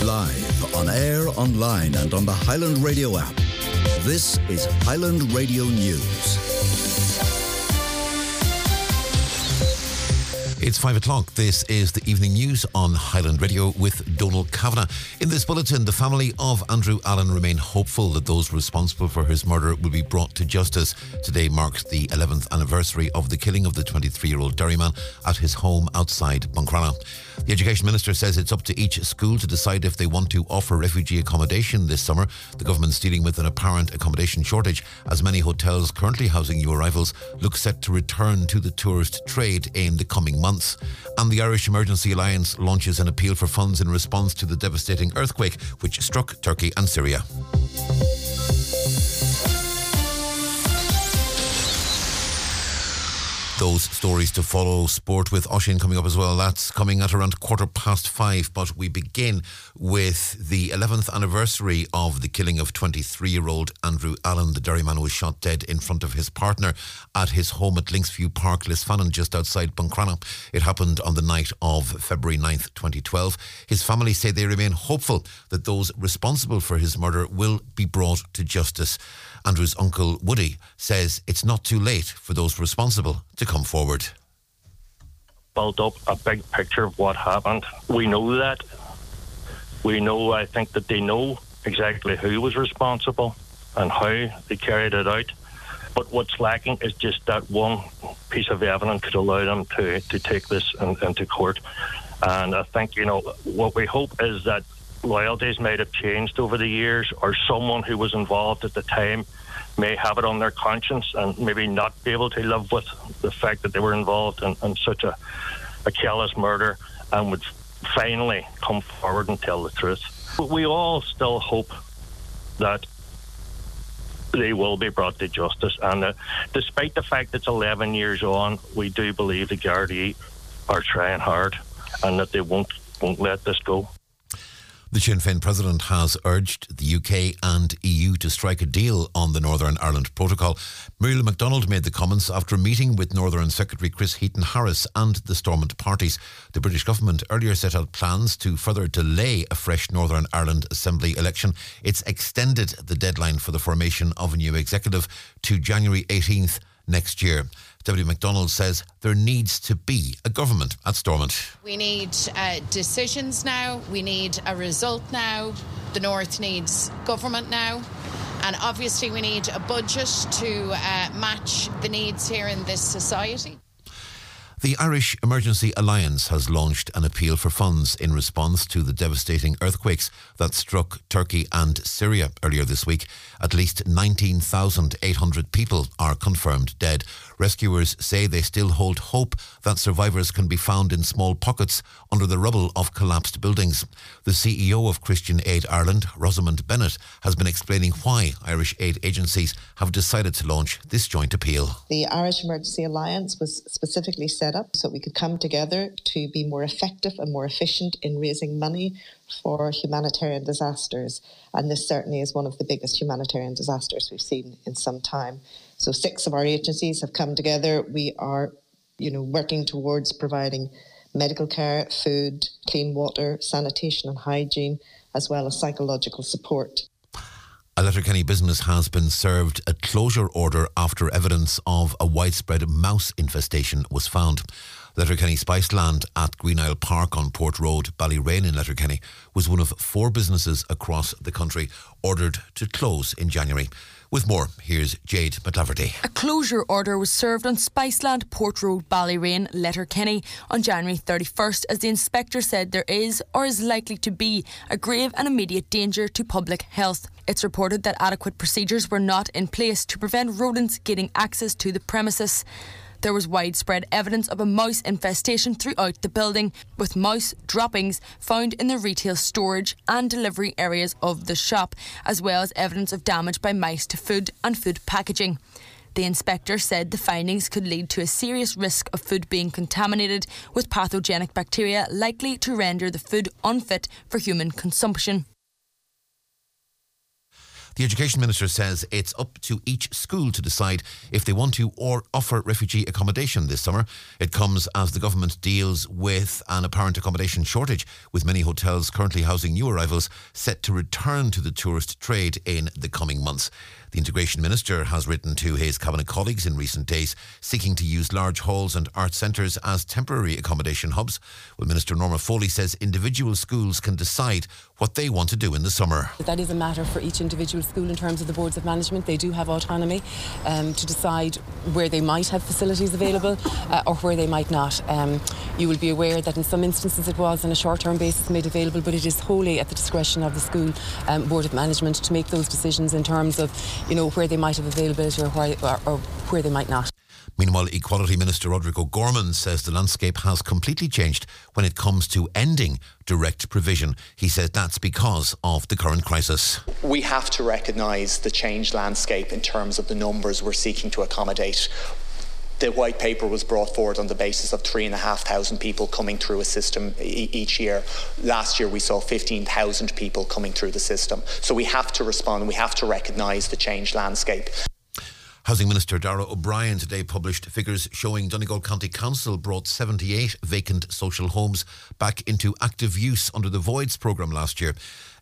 Live, on air, online and on the Highland Radio app. This is Highland Radio News. It's 5 o'clock. This is the evening news on Highland Radio with Donal Kavanagh. In this bulletin, the family of Andrew Allen remain hopeful that those responsible for his murder will be brought to justice. Today marks the 11th anniversary of the killing of the 23-year-old Derryman at his home outside Buncrana. The Education Minister says it's up to each school to decide if they want to offer refugee accommodation this summer. The government's dealing with an apparent accommodation shortage as many hotels currently housing new arrivals look set to return to the tourist trade in the coming months. And the Irish Emergency Alliance launches an appeal for funds in response to the devastating earthquake which struck Turkey and Syria. Those stories to follow. Sport with Oisin coming up as well. That's coming at around 5:15. But we begin with the 11th anniversary of the killing of 23-year-old Andrew Allen. The Derryman was shot dead in front of his partner at his home at Linksview Park, Lisfannon, just outside Buncrana. It happened on the night of February 9th, 2012. His family say they remain hopeful that those responsible for his murder will be brought to justice. Andrew's uncle Woody says it's not too late for those responsible to come forward. Built up a big picture of what happened. We know that. I think that they know exactly who was responsible and how they carried it out. But what's lacking is just that one piece of evidence to allow them to take this into court. And I think, what we hope is that loyalties might have changed over the years, or someone who was involved at the time may have it on their conscience and maybe not be able to live with the fact that they were involved in such a callous murder, and would finally come forward and tell the truth. But we all still hope that they will be brought to justice, and despite the fact that it's 11 years on, we do believe the Gardaí are trying hard and that they won't let this go. The Sinn Féin president has urged the UK and EU to strike a deal on the Northern Ireland Protocol. Muriel MacDonald made the comments after a meeting with Northern Secretary Chris Heaton-Harris and the Stormont parties. The British government earlier set out plans to further delay a fresh Northern Ireland Assembly election. It's extended the deadline for the formation of a new executive to January 18th next year. Deputy MacDonald says there needs to be a government at Stormont. We need decisions now. We need a result now. The North needs government now. And obviously we need a budget to match the needs here in this society. The Irish Emergency Alliance has launched an appeal for funds in response to the devastating earthquakes that struck Turkey and Syria earlier this week. At least 19,800 people are confirmed dead. Rescuers say they still hold hope that survivors can be found in small pockets under the rubble of collapsed buildings. The CEO of Christian Aid Ireland, Rosamund Bennett, has been explaining why Irish aid agencies have decided to launch this joint appeal. The Irish Emergency Alliance was specifically set up so we could come together to be more effective and more efficient in raising money for humanitarian disasters. And this certainly is one of the biggest humanitarian disasters we've seen in some time. So 6 of our agencies have come together. We are, working towards providing medical care, food, clean water, sanitation and hygiene, as well as psychological support. A Letterkenny business has been served a closure order after evidence of a widespread mouse infestation was found. Letterkenny Spiceland at Green Isle Park on Port Road, Ballyrane in Letterkenny, was one of 4 businesses across the country ordered to close in January. With more, here's Jade McLaverty. A closure order was served on Spiceland, Port Road, Ballyrane, Letterkenny on January 31st as the inspector said there is, or is likely to be, a grave and immediate danger to public health. It's reported that adequate procedures were not in place to prevent rodents gaining access to the premises. There was widespread evidence of a mouse infestation throughout the building, with mouse droppings found in the retail storage and delivery areas of the shop, as well as evidence of damage by mice to food and food packaging. The inspector said the findings could lead to a serious risk of food being contaminated with pathogenic bacteria likely to render the food unfit for human consumption. The Education Minister says it's up to each school to decide if they want to or offer refugee accommodation this summer. It comes as the government deals with an apparent accommodation shortage, with many hotels currently housing new arrivals set to return to the tourist trade in the coming months. The Integration Minister has written to his Cabinet colleagues in recent days seeking to use large halls and art centres as temporary accommodation hubs. Well, Minister Norma Foley says individual schools can decide what they want to do in the summer. That is a matter for each individual school in terms of the boards of management. They do have autonomy to decide where they might have facilities available or where they might not. You will be aware that in some instances it was on a short-term basis made available, but it is wholly at the discretion of the school board of management to make those decisions in terms of, where they might have availability or where they might not. Meanwhile, Equality Minister Roderick O'Gorman says the landscape has completely changed when it comes to ending direct provision. He says that's because of the current crisis. We have to recognise the changed landscape in terms of the numbers we're seeking to accommodate. The white paper was brought forward on the basis of 3,500 people coming through a system each year. Last year we saw 15,000 people coming through the system. So we have to respond, we have to recognise the changed landscape. Housing Minister Darragh O'Brien today published figures showing Donegal County Council brought 78 vacant social homes back into active use under the Voids programme last year.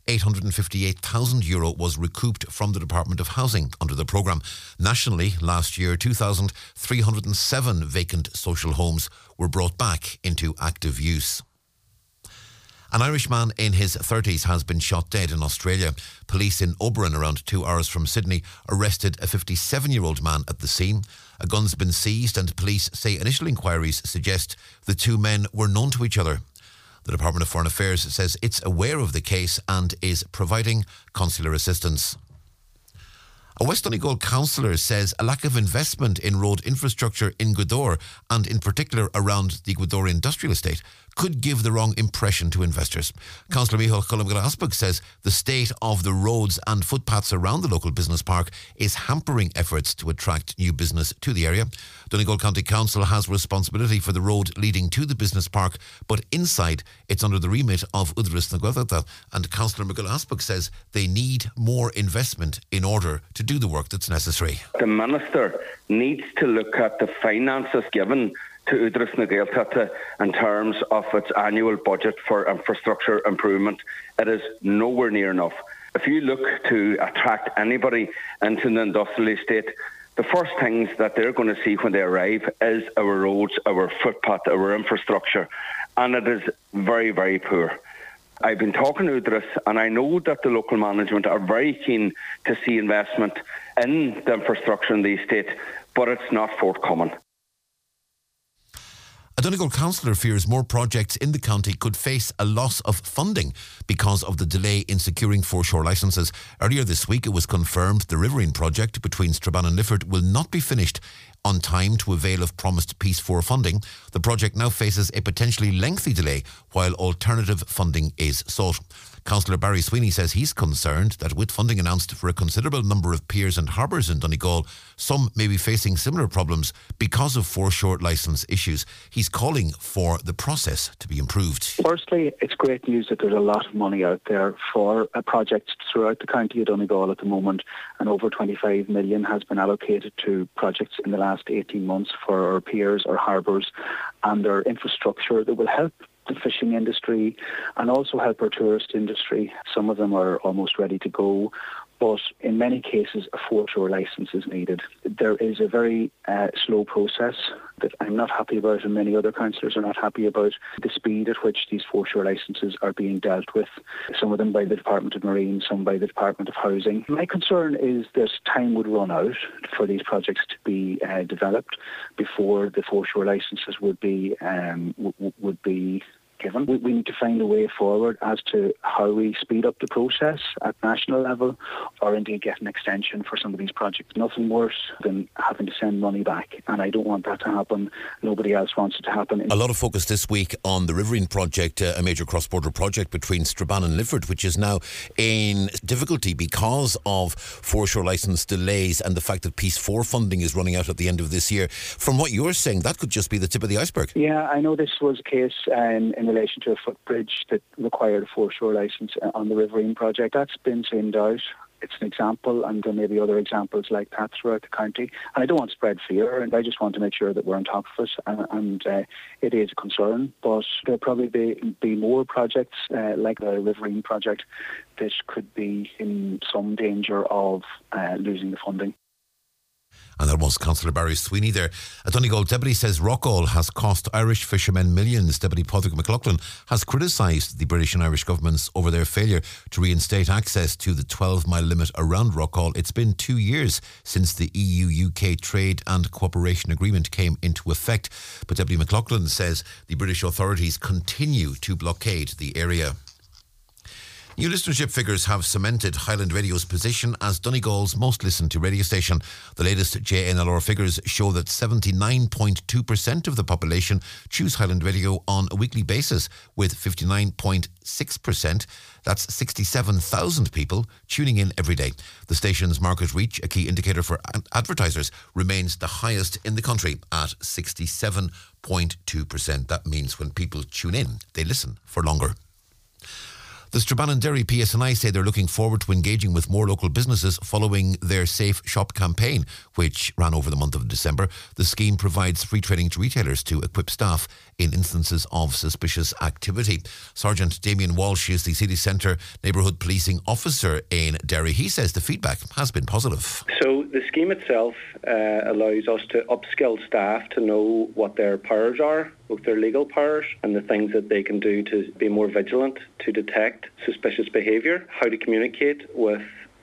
€858,000 was recouped from the Department of Housing under the programme. Nationally, last year, 2,307 vacant social homes were brought back into active use. An Irish man in his 30s has been shot dead in Australia. Police in Oberon, around 2 hours from Sydney, arrested a 57-year-old man at the scene. A gun's been seized and police say initial inquiries suggest the two men were known to each other. The Department of Foreign Affairs says it's aware of the case and is providing consular assistance. A West Donegal councillor says a lack of investment in road infrastructure in Gweedore, and in particular around the Gweedore Industrial Estate, could give the wrong impression to investors. Councillor Micheál Chula McGill-Aspach says the state of the roads and footpaths around the local business park is hampering efforts to attract new business to the area. Donegal County Council has responsibility for the road leading to the business park, but inside it's under the remit of Údarás na Gaeltachta, and Councillor McGill-Aspach says they need more investment in order to do the work that's necessary. The Minister needs to look at the finances given to Údarás na Gaeltachta in terms of its annual budget for infrastructure improvement. It is nowhere near enough. If you look to attract anybody into the industrial estate, the first things that they're going to see when they arrive is our roads, our footpath, our infrastructure, and it is very, very poor. I've been talking to Údarás, and I know that the local management are very keen to see investment in the infrastructure in the estate, but it's not forthcoming. A Donegal councillor fears more projects in the county could face a loss of funding because of the delay in securing foreshore licences. Earlier this week, it was confirmed the Riverine project between Strabane and Lifford will not be finished on time to avail of promised Peace 4 funding. The project now faces a potentially lengthy delay while alternative funding is sought. Councillor Barry Sweeney says he's concerned that with funding announced for a considerable number of piers and harbours in Donegal, some may be facing similar problems because of foreshore licence issues. He's calling for the process to be improved. Firstly, it's great news that there's a lot of money out there for projects throughout the county of Donegal at the moment, and over 25 million has been allocated to projects in the last 18 months for our piers, our harbours and our infrastructure that will help the fishing industry and also help our tourist industry. Some of them are almost ready to go, but in many cases a foreshore licence is needed. There is a very slow process that I'm not happy about, and many other councillors are not happy about, the speed at which these foreshore licences are being dealt with, some of them by the Department of Marine, some by the Department of Housing. My concern is that time would run out for these projects to be developed before the foreshore licences would be given. We need to find a way forward as to how we speed up the process at national level, or indeed get an extension for some of these projects. Nothing worse than having to send money back, and I don't want that to happen. Nobody else wants it to happen. A lot of focus this week on the Riverine project, a major cross-border project between Strabane and Lifford, which is now in difficulty because of foreshore licence delays and the fact that Peace 4 funding is running out at the end of this year. From what you're saying, that could just be the tip of the iceberg. Yeah, I know this was a case in relation to a footbridge that required a foreshore licence on the Riverine project. That's been thinned out. it's an example, and there may be other examples like that throughout the county. And I don't want to spread fear, and I just want to make sure that we're on top of it. And it is a concern, but there'll probably be more projects like the Riverine project that could be in some danger of losing the funding. And that was Councillor Barry Sweeney there. A Donegal deputy says Rockall has cost Irish fishermen millions. Deputy Padraig McLaughlin has criticised the British and Irish governments over their failure to reinstate access to the 12-mile limit around Rockall. It's been 2 years since the EU-UK Trade and Cooperation Agreement came into effect. But Deputy McLaughlin says the British authorities continue to blockade the area. New listenership figures have cemented Highland Radio's position as Donegal's most listened to radio station. The latest JNLR figures show that 79.2% of the population choose Highland Radio on a weekly basis, with 59.6%, that's 67,000 people, tuning in every day. The station's market reach, a key indicator for advertisers, remains the highest in the country at 67.2%. That means when people tune in, they listen for longer. The Strabane Dairy PSNI say they're looking forward to engaging with more local businesses following their Safe Shop campaign, which ran over the month of December. The scheme provides free training to retailers to equip staff in instances of suspicious activity. Sergeant Damien Walsh is the City Centre Neighbourhood Policing Officer in Derry. He says the feedback has been positive. So the scheme itself allows us to upskill staff to know what their powers are, both their legal powers and the things that they can do to be more vigilant, to detect suspicious behaviour, how to communicate with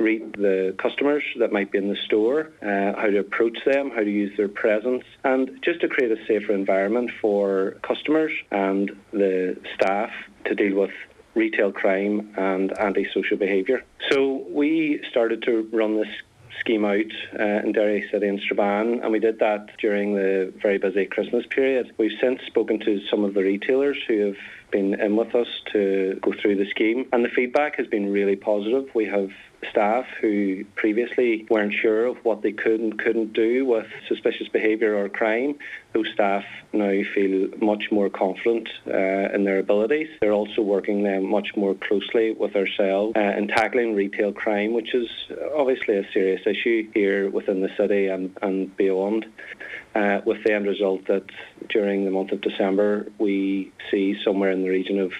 the customers that might be in the store, how to approach them, how to use their presence, and just to create a safer environment for customers and the staff to deal with retail crime and antisocial behaviour. So we started to run this scheme out in Derry City and Strabane, and we did that during the very busy Christmas period. We've since spoken to some of the retailers who have been in with us to go through the scheme, and the feedback has been really positive. We have staff who previously weren't sure of what they could and couldn't do with suspicious behaviour or crime. Those staff now feel much more confident in their abilities. They're also working much more closely with ourselves in tackling retail crime, which is obviously a serious issue here within the city and beyond. With the end result that during the month of December we see somewhere in the region of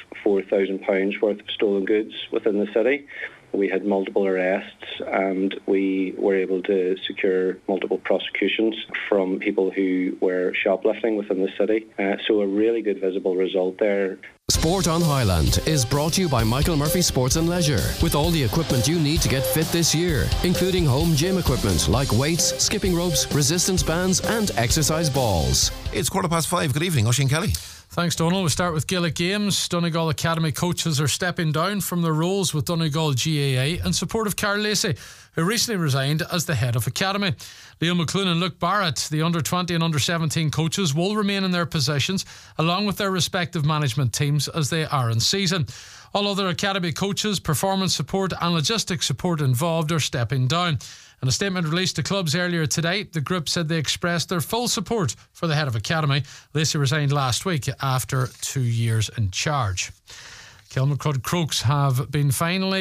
£4,000 worth of stolen goods within the city. We had multiple arrests and we were able to secure multiple prosecutions from people who were shoplifting within the city. So a really good visible result there. Sport on Highland is brought to you by Michael Murphy Sports and Leisure, with all the equipment you need to get fit this year, including home gym equipment like weights, skipping ropes, resistance bands and exercise balls. It's 5:15. Good evening, Oisin Kelly. Thanks, Donald. We start with Gaelic Games. Donegal Academy coaches are stepping down from their roles with Donegal GAA in support of Carl Lacey, who recently resigned as the head of Academy. Leo McClune and Luke Barrett, the under-20 and under-17 coaches, will remain in their positions along with their respective management teams as they are in season. All other Academy coaches, performance support and logistics support involved are stepping down. In a statement released to clubs earlier today, the group said they expressed their full support for the head of Academy. Lacey resigned last week after 2 years in charge. Kilmacud Crokes have been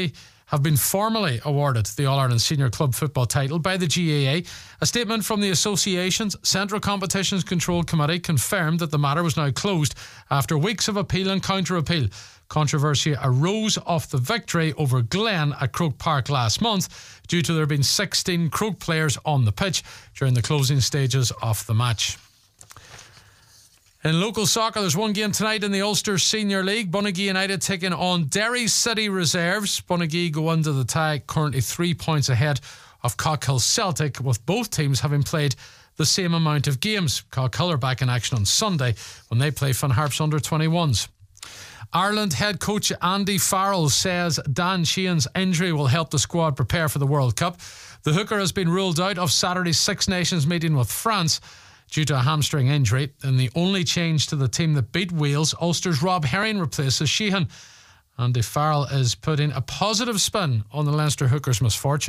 formally awarded the All-Ireland Senior Club Football title by the GAA. A statement from the association's Central Competitions Control Committee confirmed that the matter was now closed after weeks of appeal and counter-appeal. Controversy arose off the victory over Glen at Croke Park last month due to there being 16 Croke players on the pitch during the closing stages of the match. In local soccer, there's one game tonight in the Ulster Senior League. Bunagee United taking on Derry City Reserves. Bunagee go under the tie, currently 3 points ahead of Cockhill Celtic, with both teams having played the same amount of games. Cockhill are back in action on Sunday when they play Finn Harps under-21s. Ireland head coach Andy Farrell says Dan Sheehan's injury will help the squad prepare for the World Cup. The hooker has been ruled out of Saturday's Six Nations meeting with France due to a hamstring injury, and the only change to the team that beat Wales, Ulster's Rob Herring replaces Sheehan. Andy Farrell is putting a positive spin on the Leinster hooker's misfortune.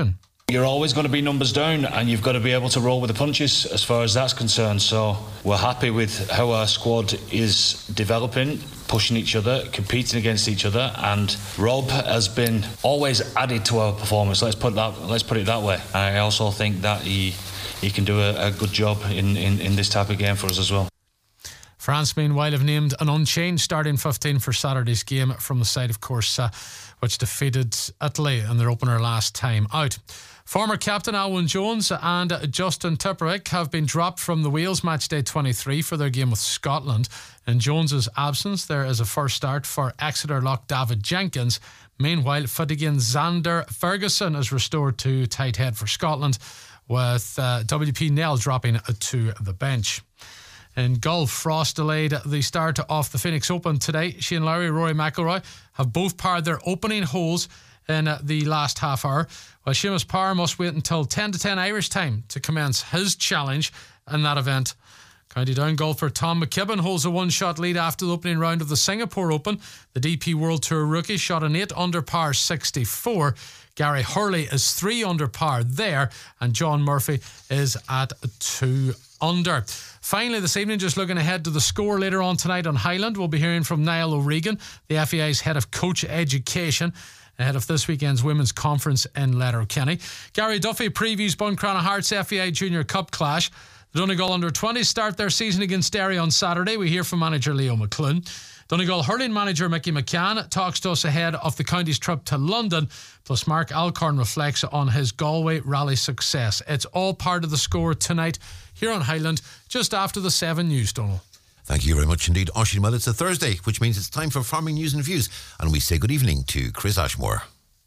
You're always going to be numbers down, and you've got to be able to roll with the punches as far as that's concerned. So we're happy with how our squad is developing, pushing each other, competing against each other, and Rob has been always added to our performance. Let's put it that way. I also think that he can do a good job in this type of game for us as well. France, meanwhile, have named an unchanged starting 15 for Saturday's game from the side, of course, which defeated Italy in their opener last time out. Former captain Alwyn Jones and Justin Tipuric have been dropped from the Wales matchday 23 for their game with Scotland. In Jones's absence, there is a first start for Exeter lock David Jenkins. Meanwhile, Fadigan Xander Ferguson is restored to tight head for Scotland, with WP Nell dropping to the bench. In golf, Frost delayed the start of the Phoenix Open today. Shane Lowry and Rory McIlroy have both parred their opening holes in the last half hour, while Seamus Power must wait until 10 to 10 Irish time to commence his challenge in that event. County Down golfer Tom McKibben holds a one-shot lead after the opening round of the Singapore Open. The DP World Tour rookie shot an 8 under par 64. Gary Hurley is 3 under par there, and John Murphy is at 2 under. Finally, this evening, just looking ahead to the score later on tonight on Highland, we'll be hearing from Niall O'Regan, the FAI's head of coach education, ahead of this weekend's women's conference in Letterkenny. Gary Duffy previews Buncrana Hearts FAI Junior Cup clash. The Donegal under-20s start their season against Derry on Saturday. We hear from manager Leo McClune. Donegal hurling manager Mickey McCann talks to us ahead of the county's trip to London, plus Mark Alcorn reflects on his Galway rally success. It's all part of the score tonight here on Highland, just after the 7 news, Donald. Thank you very much indeed, Oisin. Well, it's a Thursday, which means it's time for Farming News and Views, and we say good evening to Chris Ashmore.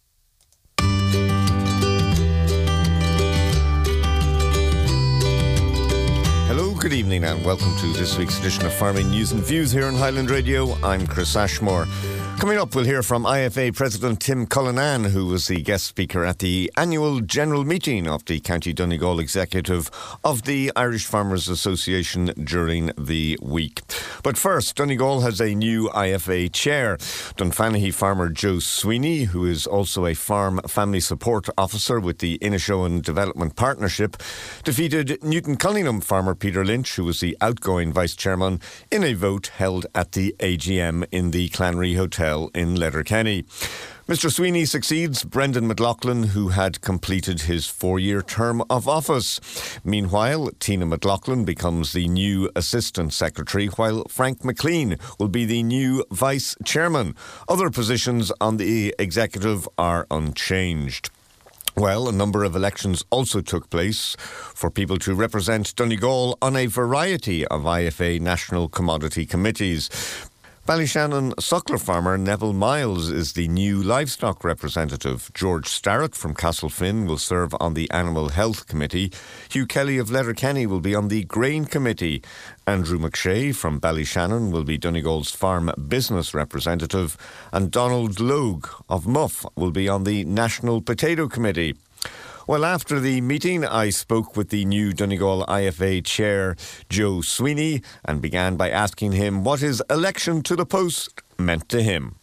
Hello, good evening and welcome to this week's edition of Farming News and Views here on Highland Radio. I'm Chris Ashmore. Coming up, we'll hear from IFA President Tim Cullinan, who was the guest speaker at the annual general meeting of the County Donegal Executive of the Irish Farmers Association during the week. But first, Donegal has a new IFA chair. Dunfanaghy farmer Joe Sweeney, who is also a farm family support officer with the Inishowen Development Partnership, defeated Newton Cunningham farmer Peter Lynch, who was the outgoing vice chairman, in a vote held at the AGM in the Clanry Hotel in Letterkenny. Mr. Sweeney succeeds Brendan McLaughlin, who had completed his 4-year term of office. Meanwhile, Tina McLaughlin becomes the new Assistant Secretary, while Frank McLean will be the new Vice Chairman. Other positions on the Executive are unchanged. Well, a number of elections also took place for people to represent Donegal on a variety of IFA National Commodity Committees. Ballyshannon suckler farmer Neville Miles is the new livestock representative. George Starrett from Castlefin will serve on the Animal Health Committee. Hugh Kelly of Letterkenny will be on the Grain Committee. Andrew McShay from Ballyshannon will be Donegal's farm business representative. And Donald Logue of Muff will be on the National Potato Committee. Well, after the meeting, I spoke with the new Donegal IFA chair, Joe Sweeney, and began by asking him what his election to the post meant to him.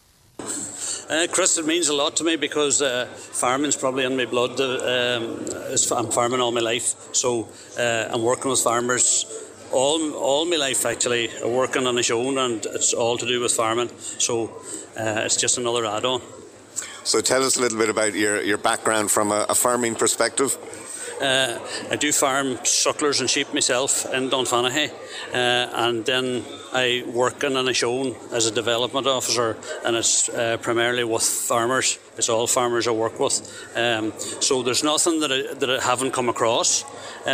Chris, it means a lot to me because farming's probably in my blood. I'm farming all my life, so I'm working with farmers all my life, actually, working on his own, and it's all to do with farming, so it's just another add-on. So tell us a little bit about your background from a farming perspective. I do farm sucklers and sheep myself in Dunfanaghy, and then I work in Inishowen as a development officer, and it's primarily with farmers. It's all farmers I work with. So there's nothing that I haven't come across.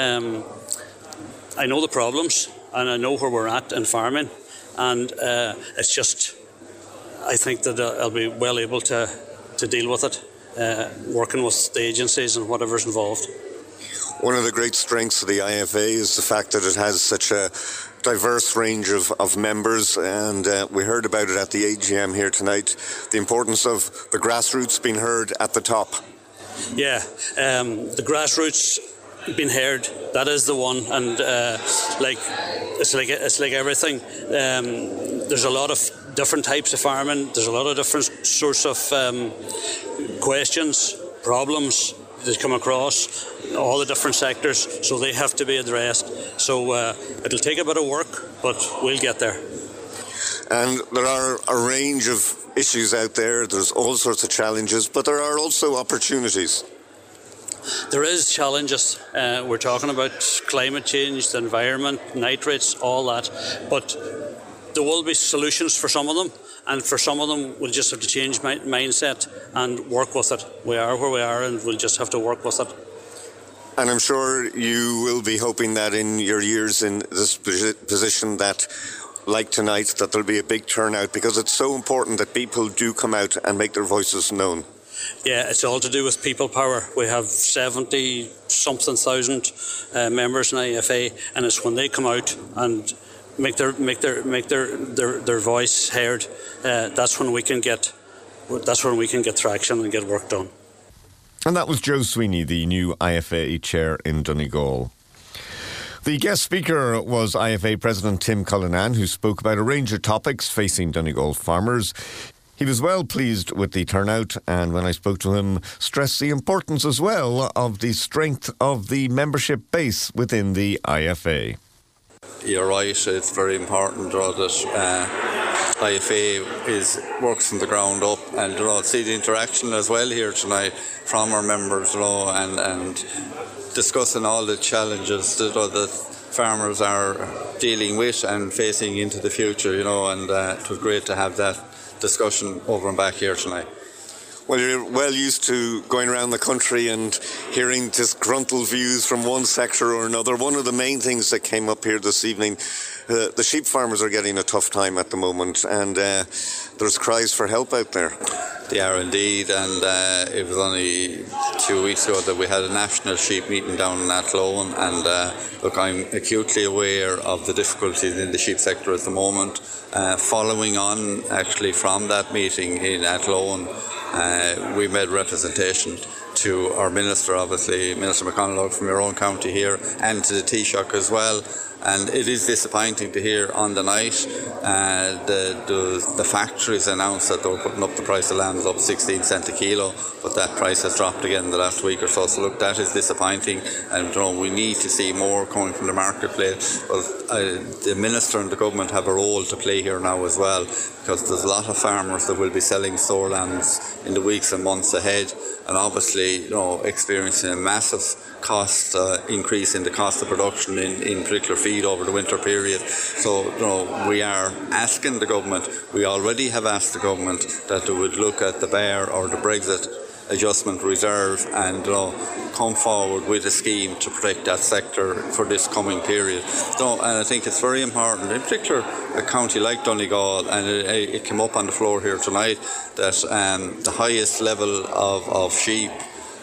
I know the problems and I know where we're at in farming, and it's just, I think that I'll be well able to deal with it, working with the agencies and whatever's involved. One of the great strengths of the IFA is the fact that it has such a diverse range of members, and we heard about it at the AGM here tonight, the importance of the grassroots being heard at the top. Yeah, the grassroots being heard, that is the one, and it's like everything. There's a lot of different types of farming, there's a lot of different sorts of questions, problems, that come across all the different sectors, so they have to be addressed. So it'll take a bit of work, but we'll get there. And there are a range of issues out there. There's all sorts of challenges, but there are also opportunities. There is challenges. We're talking about climate change, the environment, nitrates, all that. But there will be solutions for some of them, and for some of them we'll just have to change mindset and work with it. We are where we are, and we'll just have to work with it. And I'm sure you will be hoping that in your years in this position that, like tonight, that there'll be a big turnout, because it's so important that people do come out and make their voices known. Yeah, it's all to do with people power. We have 70-something thousand members in IFA, and it's when they come out and make their voice heard. That's when we can get traction and get work done. And that was Joe Sweeney, the new IFA chair in Donegal. The guest speaker was IFA President Tim Cullinan, who spoke about a range of topics facing Donegal farmers. He was well pleased with the turnout, and when I spoke to him, stressed the importance as well of the strength of the membership base within the IFA. You're right, it's very important that IFA works from the ground up, and see the interaction as well here tonight from our members, and discussing all the challenges that farmers are dealing with and facing into the future, and it was great to have that discussion over and back here tonight. Well, you're well used to going around the country and hearing disgruntled views from one sector or another. One of the main things that came up here this evening, the sheep farmers are getting a tough time at the moment, and there's cries for help out there. They are indeed, and it was only 2 weeks ago that we had a national sheep meeting down in Athlone, and look, I'm acutely aware of the difficulties in the sheep sector at the moment. Following on actually from that meeting in Athlone, we made representation to our Minister, obviously, Minister McConnell from your own county here, and to the Taoiseach as well. And it is disappointing to hear on the night the factories announced that they were putting up the price of lambs up 16 cents a kilo, but that price has dropped again in the last week or so. So look, that is disappointing, and we need to see more coming from the marketplace. But the Minister and the government have a role to play here now as well, because there's a lot of farmers that will be selling store lambs in the weeks and months ahead, and obviously experiencing a massive cost increase in the cost of production in particular feed over the winter period. So we are asking the government, we already have asked the government that they would look at the BEAR or the Brexit Adjustment Reserve and come forward with a scheme to protect that sector for this coming period. And I think it's very important, in particular a county like Donegal, and it came up on the floor here tonight, that the highest level of sheep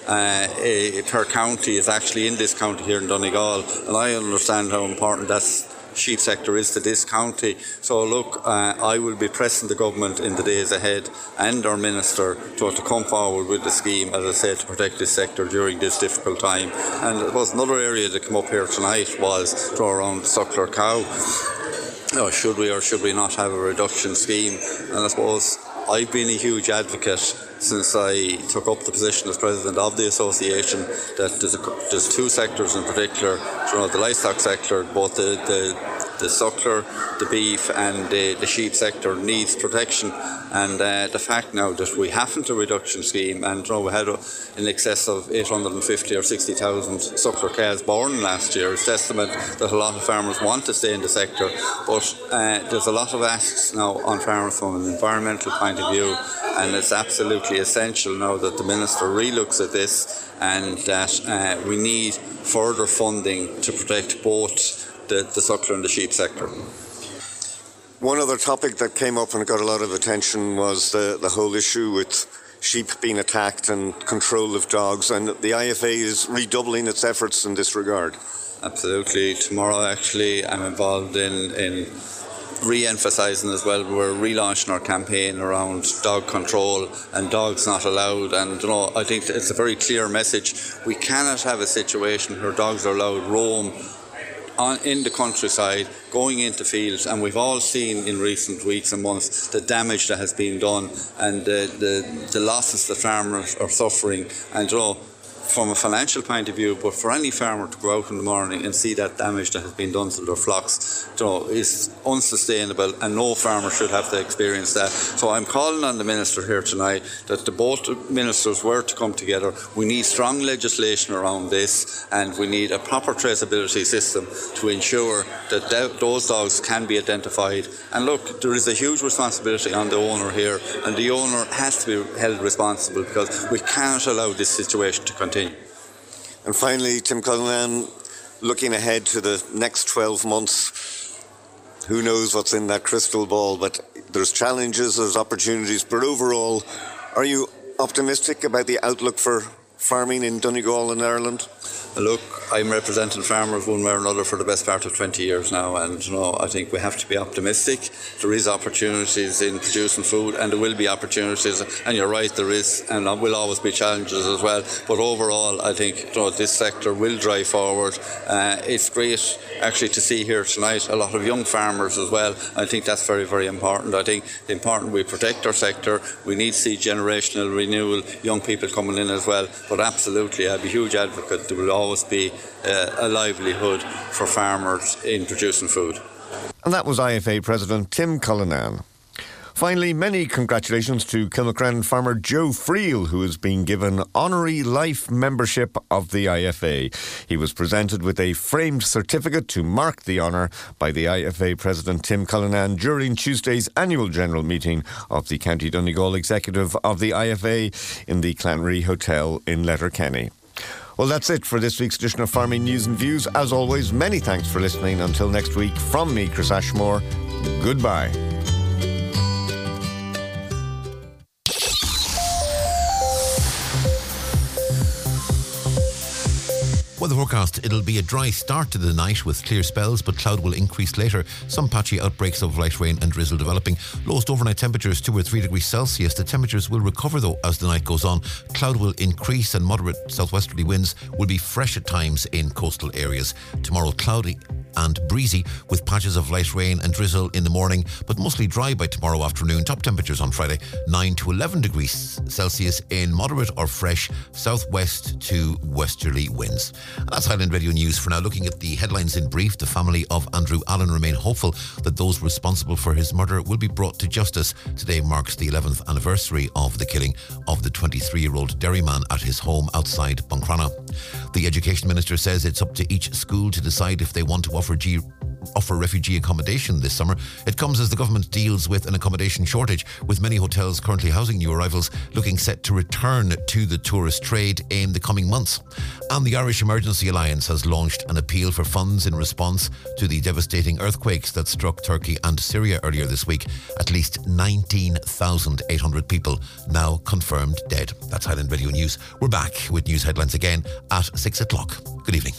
per county is actually in this county here in Donegal, and I understand how important that sheep sector is to this county. So look, I will be pressing the government in the days ahead and our Minister to come forward with the scheme, as I said, to protect this sector during this difficult time. And it was another area that came up here tonight was around suckler cow. Should we or should we not have a reduction scheme? And I suppose I've been a huge advocate since I took up the position as president of the association that there's two sectors in particular, the livestock sector, both the suckler, the beef and the sheep sector needs protection, and the fact now that we haven't a reduction scheme, and we had in excess of 850 or 60,000 suckler calves born last year. It's testament that a lot of farmers want to stay in the sector, but there's a lot of asks now on farmers from an environmental point of view, and it's absolutely essential now that the Minister relooks at this, and that we need further funding to protect both the suckler and the sheep sector. One other topic that came up and got a lot of attention was the whole issue with sheep being attacked and control of dogs, and the IFA is redoubling its efforts in this regard. Absolutely. Tomorrow actually I'm involved in re-emphasising as well. We're relaunching our campaign around dog control and dogs not allowed, and I think it's a very clear message. We cannot have a situation where dogs are allowed roam in the countryside, going into fields, and we've all seen in recent weeks and months the damage that has been done and the losses that farmers are suffering. And from a financial point of view, but for any farmer to go out in the morning and see that damage that has been done to their flocks, is unsustainable, and no farmer should have to experience that. So I'm calling on the Minister here tonight that the both ministers were to come together. We need strong legislation around this, and we need a proper traceability system to ensure that those dogs can be identified. And look, there is a huge responsibility on the owner here, and the owner has to be held responsible, because we cannot allow this situation to continue. And finally, Tim Cullinan, looking ahead to the next 12 months, who knows what's in that crystal ball, but there's challenges, there's opportunities, but overall, are you optimistic about the outlook for farming in Donegal and Ireland? Look, I'm representing farmers one way or another for the best part of 20 years now, and I think we have to be optimistic. There is opportunities in producing food, and there will be opportunities, and you're right, there is, and there will always be challenges as well. But overall, I think this sector will drive forward. It's great actually to see here tonight a lot of young farmers as well. I think that's very, very important. I think it's important we protect our sector. We need to see generational renewal, young people coming in as well. But absolutely, I'd be a huge advocate. There will always be a livelihood for farmers in producing food. And that was IFA President Tim Cullinan. Finally, many congratulations to Kilmacrennan farmer Joe Friel, who has been given honorary life membership of the IFA. He was presented with a framed certificate to mark the honour by the IFA President Tim Cullinan during Tuesday's annual general meeting of the County Donegal Executive of the IFA in the Clanry Hotel in Letterkenny. Well, that's it for this week's edition of Farming News and Views. As always, many thanks for listening. Until next week, from me, Chris Ashmore, goodbye. Weather forecast, it'll be a dry start to the night with clear spells, but cloud will increase later. Some patchy outbreaks of light rain and drizzle developing. Lowest overnight temperatures 2 or 3 degrees Celsius. The temperatures will recover though as the night goes on. Cloud will increase and moderate southwesterly winds will be fresh at times in coastal areas. Tomorrow cloudy and breezy with patches of light rain and drizzle in the morning, but mostly dry by tomorrow afternoon. Top temperatures on Friday 9 to 11 degrees Celsius in moderate or fresh southwest to westerly winds. And that's Highland Radio News for now. Looking at the headlines in brief, the family of Andrew Allen remain hopeful that those responsible for his murder will be brought to justice. Today marks the 11th anniversary of the killing of the 23-year-old Derryman at his home outside Buncrana. The Education Minister says it's up to each school to decide if they want to offer refugee accommodation this summer. It comes as the government deals with an accommodation shortage, with many hotels currently housing new arrivals looking set to return to the tourist trade in the coming months. And the Irish Emergency Alliance has launched an appeal for funds in response to the devastating earthquakes that struck Turkey and Syria earlier this week. At least 19,800 people now confirmed dead. That's Highland Radio News. We're back with news headlines again at 6 o'clock. Good evening.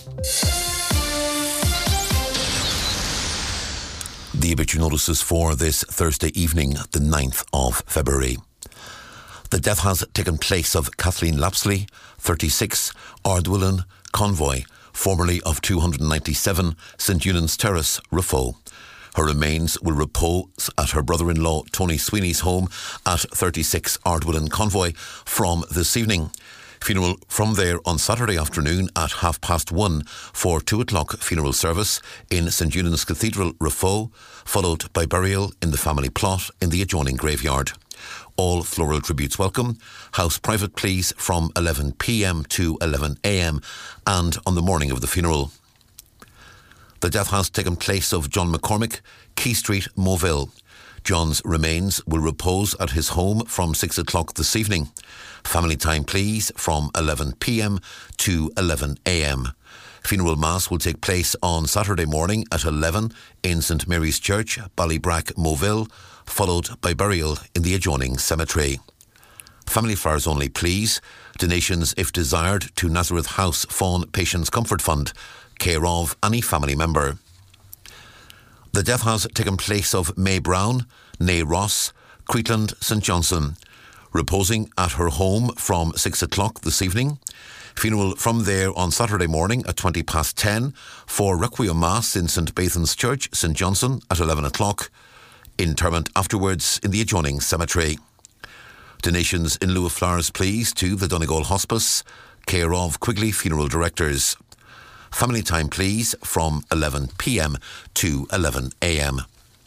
The obituary notices for this Thursday evening, the 9th of February. The death has taken place of Kathleen Lapsley, 36, Ardwillan Convoy, formerly of 297 St Eunan's Terrace, Raphoe. Her remains will repose at her brother-in-law Tony Sweeney's home at 36 Ardwillan Convoy from this evening. Funeral from there on Saturday afternoon at 1:30 for 2 o'clock funeral service in St Eunan's Cathedral, Raphoe, followed by burial in the family plot in the adjoining graveyard. All floral tributes welcome. House private please from 11 p.m. to 11 a.m. and on the morning of the funeral. The death has taken place of John McCormick, Key Street, Moville. John's remains will repose at his home from 6 o'clock this evening. Family time please from 11 p.m. to 11 a.m. Funeral Mass will take place on Saturday morning at 11 in St Mary's Church, Ballybrack, Moville, followed by burial in the adjoining cemetery. Family flowers only please. Donations if desired to Nazareth House Fawn Patients Comfort Fund, care of any family member. The death has taken place of May Brown, née Ross, Creetland St Johnson, reposing at her home from 6 o'clock this evening. Funeral from there on Saturday morning at 10:20 for Requiem Mass in St Bathan's Church, St Johnson at 11 o'clock. Interment afterwards in the adjoining cemetery. Donations in lieu of flowers please to the Donegal Hospice, care of Quigley Funeral Directors. Family time, please, from 11 p.m. to 11 a.m.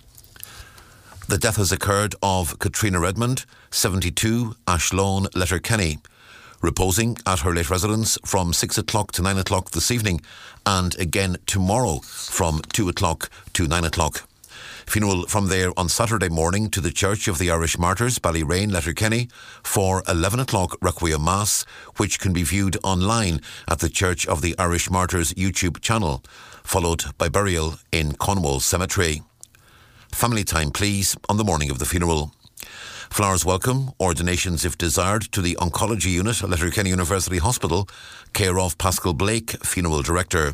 The death has occurred of Katrina Redmond, 72, Ashlawn, Letterkenny, reposing at her late residence from 6 o'clock to 9 o'clock this evening, and again tomorrow from 2 o'clock to 9 o'clock. Funeral from there on Saturday morning to the Church of the Irish Martyrs, Ballyrain, Letterkenny, for 11 o'clock Requiem Mass, which can be viewed online at the Church of the Irish Martyrs YouTube channel, followed by burial in Cornwall Cemetery. Family time, please, on the morning of the funeral. Flowers welcome, or donations if desired, to the Oncology Unit at Letterkenny University Hospital, care of Pascal Blake, Funeral Director.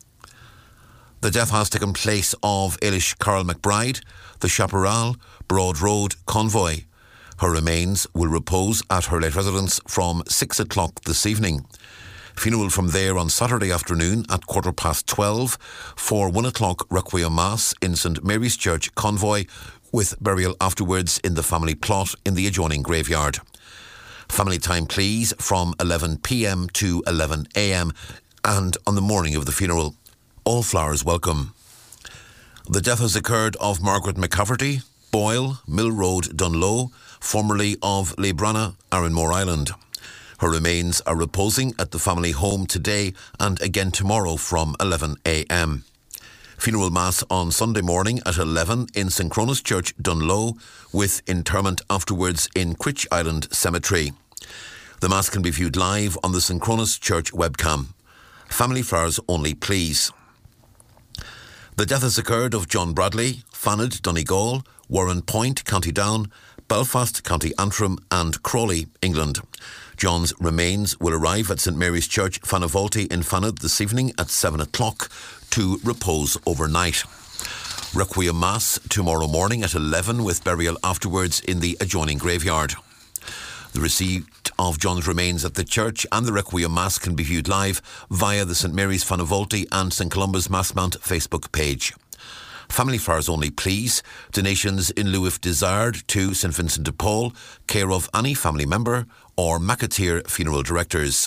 The death has taken place of Eilish Carol McBride, the Chaparral, Broad Road Convoy. Her remains will repose at her late residence from 6 o'clock this evening. Funeral from there on Saturday afternoon at 12:15 for 1 o'clock Requiem Mass in St Mary's Church Convoy, with burial afterwards in the family plot in the adjoining graveyard. Family time, please, from 11 p.m. to 11 a.m. and on the morning of the funeral. All flowers welcome. The death has occurred of Margaret McCafferty, Boyle, Mill Road, Dunlow, formerly of Lebrana, Arranmore Island. Her remains are reposing at the family home today and again tomorrow from 11 a.m. Funeral Mass on Sunday morning at 11 in St Cronus Church, Dunlow, with interment afterwards in Quitch Island Cemetery. The Mass can be viewed live on the St Cronus Church webcam. Family flowers only, please. The death has occurred of John Bradley, Fanad, Donegal, Warren Point, County Down, Belfast, County Antrim and Crawley, England. John's remains will arrive at St Mary's Church, Fanavolti in Fanad this evening at 7 o'clock to repose overnight. Requiem Mass tomorrow morning at 11 with burial afterwards in the adjoining graveyard. The receipt of John's remains at the church and the Requiem Mass can be viewed live via the St Mary's Fanavolti and St Columba's Massmount Facebook page. Family flowers only, please. Donations in lieu if desired to St Vincent de Paul, care of any family member or McAteer Funeral Directors.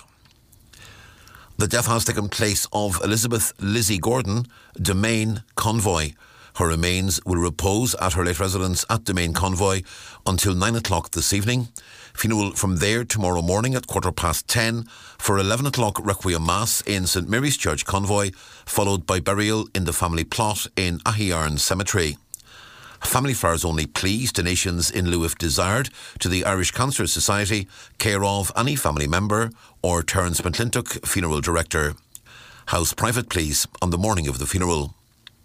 The death has taken place of Elizabeth Lizzie Gordon, Domain Convoy. Her remains will repose at her late residence at Domain Convoy until 9 o'clock this evening. Funeral from there tomorrow morning at 10:15 for 11 o'clock Requiem Mass in St Mary's Church Convoy, followed by burial in the family plot in Ahiarn Cemetery. Family flowers only, please. Donations in lieu if desired to the Irish Cancer Society, care of any family member or Terence McClintock, Funeral Director. House private, please, on the morning of the funeral.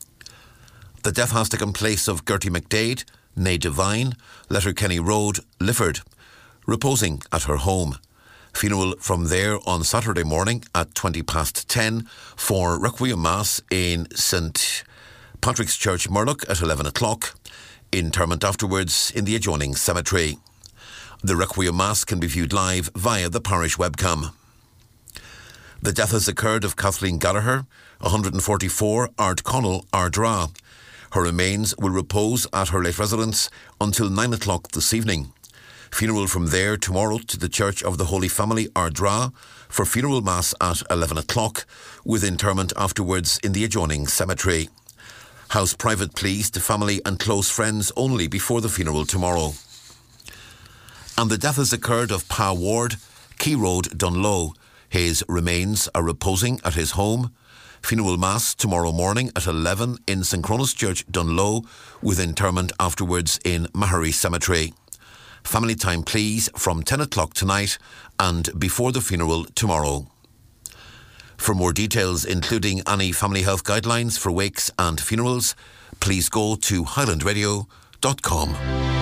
The death has taken place of Gertie McDade, née Devine, Letterkenny Road, Lifford, reposing at her home. Funeral from there on Saturday morning at 10:20 for Requiem Mass in St Patrick's Church, Murlock at 11 o'clock. Interment afterwards in the adjoining cemetery. The Requiem Mass can be viewed live via the parish webcam. The death has occurred of Kathleen Gallagher, 144, Ardconnell, Ardra. Her remains will repose at her late residence until 9 o'clock this evening. Funeral from there tomorrow to the Church of the Holy Family, Ardra, for funeral mass at 11 o'clock, with interment afterwards in the adjoining cemetery. House private, please, to family and close friends only before the funeral tomorrow. And the death has occurred of Pa Ward, Key Road, Dunlow. His remains are reposing at his home. Funeral Mass tomorrow morning at 11 in St Cronus Church, Dunlow, with interment afterwards in Mahery Cemetery. Family time, please, from 10 o'clock tonight and before the funeral tomorrow. For more details, including any family health guidelines for wakes and funerals, please go to highlandradio.com.